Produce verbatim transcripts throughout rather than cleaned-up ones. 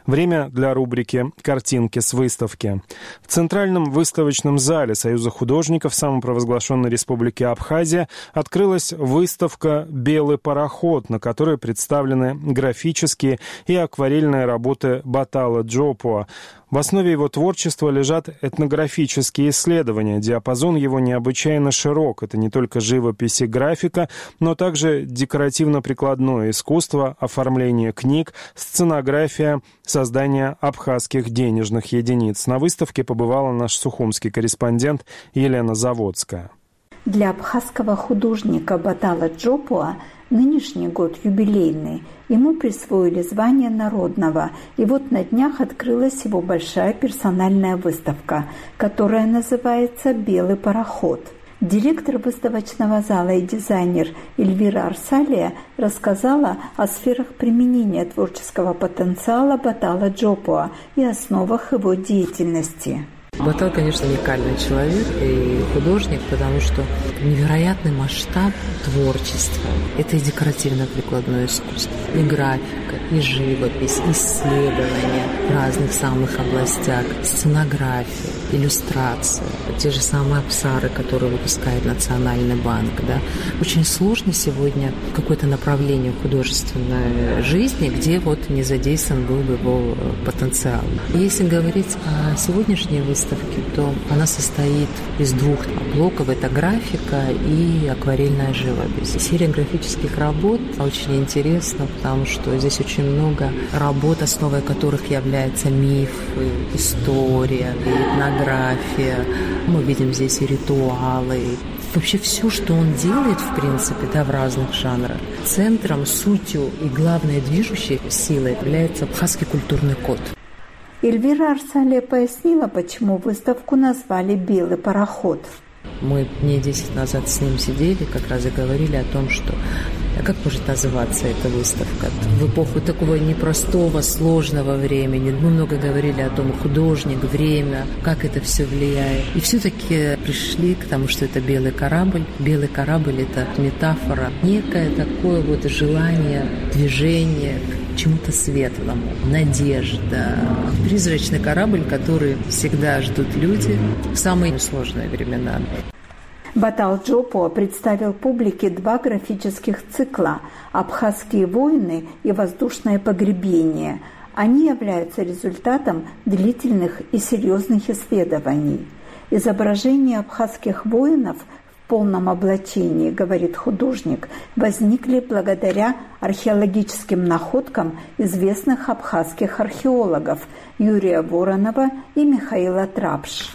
Время для рубрики «Картинки с выставки». В Центральном выставочном зале Союза художников самопровозглашенной Республики Абхазия открылась выставка «Белый пароход», на которой представлены графические и акварельные работы Батала Джопуа. В основе его творчества лежат этнографические исследования. Диапазон его необычайно широк. Это не только живопись и графика, но также декоративно-прикладное искусство, оформление книг, сценография, создание абхазских денежных единиц. На выставке побывала наш сухумский корреспондент Елена Заводская. Для абхазского художника Батала Джопуа нынешний год юбилейный. Ему присвоили звание народного. И вот на днях открылась его большая персональная выставка, которая называется «Белый пароход». Директор выставочного зала и дизайнер Эльвира Арсалия рассказала о сферах применения творческого потенциала Батала Джопуа и основах его деятельности. Батал, конечно, уникальный человек и художник, потому что невероятный масштаб творчества. Это и декоративно-прикладное искусство, и графика, и живопись, исследования в разных самых областях, сценография, иллюстрация, те же самые абсары, которые выпускает Национальный банк. Да? Очень сложно сегодня какое-то направление в художественной жизни, где вот не задействован был бы его потенциал. И если говорить о сегодняшней выставке, то она состоит из двух блоков. Это графика и акварельная живопись. Серия графических работ очень интересна, потому что здесь очень много работ, основой которых является миф, история, этнография. Мы видим здесь и ритуалы. Вообще все, что он делает, в принципе, да, в разных жанрах. Центром, сутью и главной движущей силой является абхазский культурный код. Эльвира Арсалия пояснила, почему выставку назвали «Белый пароход». Мы дней десять назад с ним сидели, как раз и говорили о том, что как может называться эта выставка. В эпоху такого непростого, сложного времени мы много говорили о том, художник, время, как это все влияет. И все-таки пришли к тому, что это белый корабль. Белый корабль – это метафора, некое такое вот желание, движение к чему-то светлому, надежда. Призрачный корабль, который всегда ждут люди в самые сложные времена. Батал Джопуа представил публике два графических цикла «Абхазские войны» и «Воздушное погребение». Они являются результатом длительных и серьезных исследований. Изображения абхазских воинов в полном облачении, говорит художник, возникли благодаря археологическим находкам известных абхазских археологов Юрия Воронова и Михаила Трапш.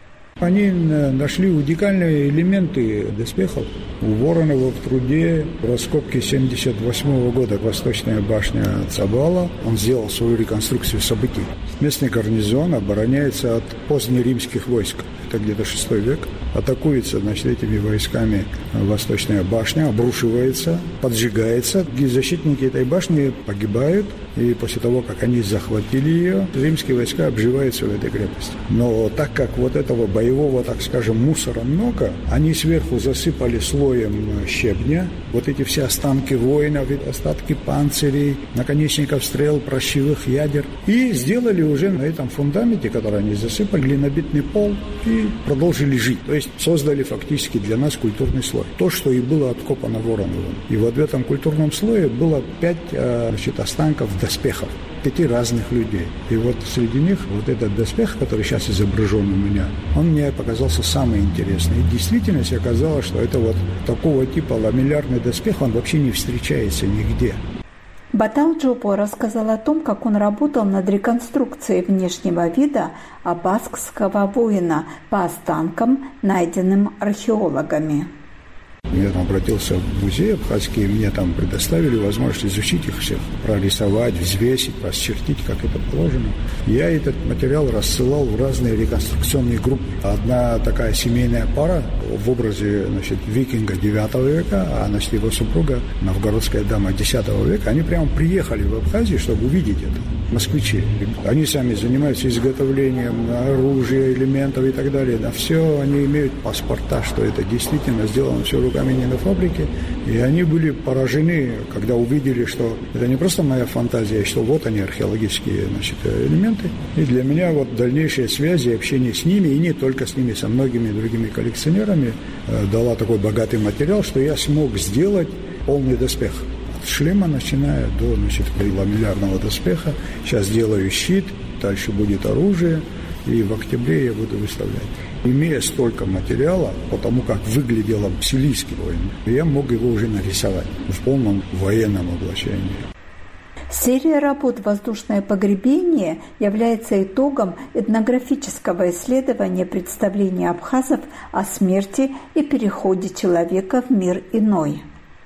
Они нашли уникальные элементы доспехов. У Воронова в труде в раскопке семьдесят восьмого года «Восточная башня Цабала» он сделал свою реконструкцию событий. Местный гарнизон обороняется от позднеримских войск. Это где-то шестой век. Атакуется, значит, этими войсками Восточная башня, обрушивается, поджигается. И защитники этой башни погибают. И после того, как они захватили ее, римские войска обживаются в этой крепости. Но так как вот этого боевого, так скажем, мусора много, они сверху засыпали слоем щебня. Вот эти все останки воинов, остатки панцирей, наконечников стрел, прощевых ядер. И сделали уже на этом фундаменте, который они засыпали, глинобитный пол и продолжили жить. То есть создали фактически для нас культурный слой. То, что и было откопано Вороновым. И вот в этом культурном слое было пять, значит, останков доспехов. Пяти разных людей. И вот среди них вот этот доспех, который сейчас изображен у меня, он мне показался самый интересный. И в действительности оказалось, что это вот такого типа ламеллярный доспех, он вообще не встречается нигде. Батал Джопуа рассказал о том, как он работал над реконструкцией внешнего вида абхазского воина по останкам, найденным археологами. Я там обратился в музей абхазский, и мне там предоставили возможность изучить их всех, прорисовать, взвесить, расчертить, как это положено. Я этот материал рассылал в разные реконструкционные группы. Одна такая семейная пара в образе, значит, викинга девятого века, а, значит, его супруга, новгородская дама десятого века, они прямо приехали в Абхазию, чтобы увидеть это. москвичи. Они сами занимаются изготовлением оружия, элементов и так далее. На все они имеют паспорта, что это действительно сделано все руками, не на фабрике. И они были поражены, когда увидели, что это не просто моя фантазия, что вот они, археологические, значит, элементы. И для меня вот дальнейшие связи, общение с ними, и не только с ними, со многими другими коллекционерами, дала такой богатый материал, что я смог сделать полный доспех. От шлема, начиная до, значит, ламеллярного доспеха. Сейчас делаю щит, дальше будет оружие, и в октябре я буду выставлять. Имея столько материала, потому как выглядел силийский воин, я мог его уже нарисовать в полном военном облачении. Серия работ «Воздушное погребение» является итогом этнографического исследования представления абхазов о смерти и переходе человека в мир иной.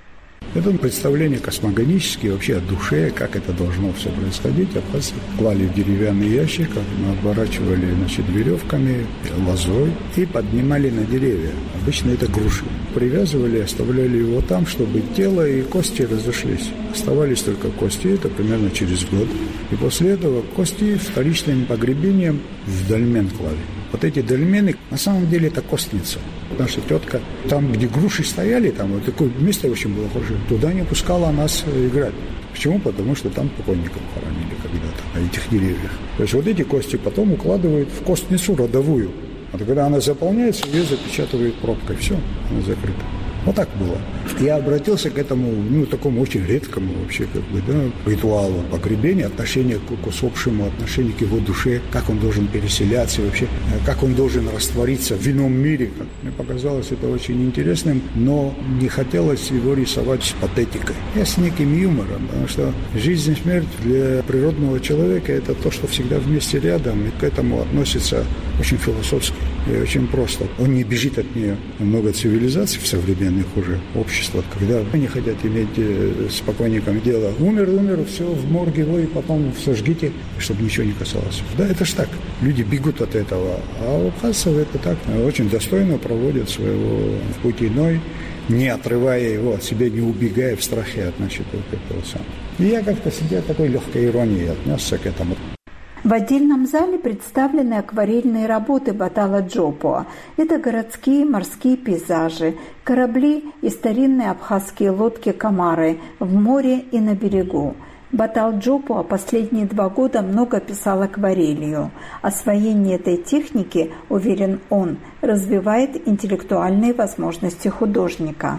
Это представление космогонические, вообще о душе, как это должно все происходить. Абхазцы клали в деревянный ящик, оборачивали, значит, веревками, лозой и поднимали на деревья. Обычно это груши. Привязывали, оставляли его там, чтобы тело и кости разошлись. Оставались только кости, это примерно через год. И после этого кости вторичным погребением в дольмен клали. Вот эти дольмены, на самом деле, это костница. Наша тетка, там, где груши стояли, там вот такое место очень было хорошее, туда не пускала нас играть. Почему? Потому что там покойников хоронили когда-то на этих деревьях. То есть вот эти кости потом укладывают в костницу родовую. А когда она заполняется, ее запечатывают пробкой. Все, она закрыта. Вот так было. Я обратился к этому, ну, такому очень редкому вообще, как бы, да, ритуалу погребения, отношение к, к усопшему, отношение к его душе, как он должен переселяться вообще, как он должен раствориться в ином мире. Мне показалось это очень интересным, но не хотелось его рисовать с патетикой. Я с неким юмором, потому что жизнь и смерть для природного человека – это то, что всегда вместе рядом, и к этому относится очень философски и очень просто. Он не бежит от нее. Много цивилизаций в современных уже обществах, когда они хотят иметь с покойником дело. Умер, умер, все, в морге его, и потом сожгите, чтобы ничего не касалось. Да, это ж так. Люди бегут от этого. А у абхазцев это так. Очень достойно проводят своего путь иной, не отрывая его от себя, не убегая в страхе от, значит, вот этого самого. И я как-то сидя такой легкой иронией отнесся к этому. В отдельном зале представлены акварельные работы Батала Джопуа. Это городские морские пейзажи, корабли и старинные абхазские лодки-камары в море и на берегу. Батал Джопуа последние два года много писал акварелью. Освоение этой техники, уверен он, развивает интеллектуальные возможности художника.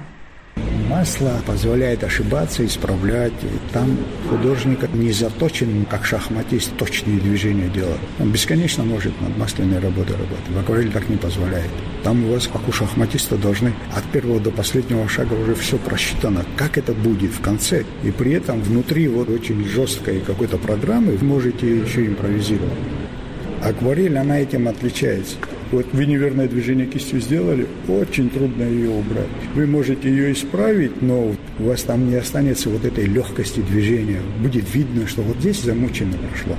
Масло позволяет ошибаться, исправлять. Там художник не заточен, как шахматист, точные движения делать. Он бесконечно может над масляной работой работать. В акварели так не позволяет. Там у вас, как у шахматиста, должны от первого до последнего шага уже все просчитано, как это будет в конце. И при этом внутри вот очень жесткой какой-то программы вы можете еще импровизировать. Акварель, она этим отличается. Вот вы неверное движение кистью сделали, очень трудно ее убрать. Вы можете ее исправить, но у вас там не останется вот этой легкости движения. Будет видно, что вот здесь замучено прошло.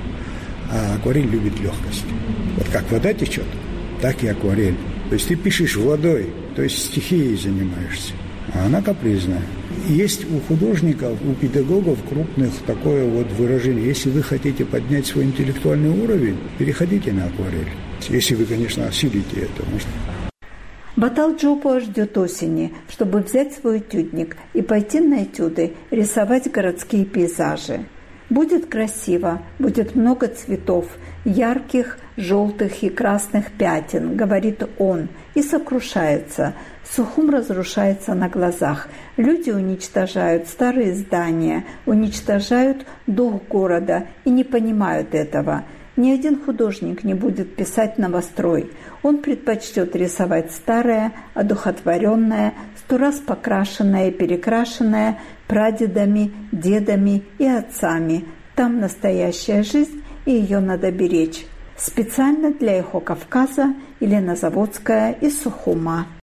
А акварель любит легкость. Вот как вода течет, так и акварель. То есть ты пишешь водой, то есть стихией занимаешься, а она капризная. Есть у художников, у педагогов крупных такое вот выражение. Если вы хотите поднять свой интеллектуальный уровень, переходите на акварель. Если вы, конечно, осилите это. Батал Джопуа ждет осени, чтобы взять свой этюдник и пойти на этюды, рисовать городские пейзажи. Будет красиво, будет много цветов, ярких, желтых и красных пятен, говорит он, и сокрушается. Сухум разрушается на глазах. Люди уничтожают старые здания, уничтожают дух города и не понимают этого. Ни один художник не будет писать новострой. Он предпочтет рисовать старое, одухотворенное, сто раз покрашенное и перекрашенное прадедами, дедами и отцами. Там настоящая жизнь, и ее надо беречь. Специально для «Эхо Кавказа» Елена Заводская из Сухума.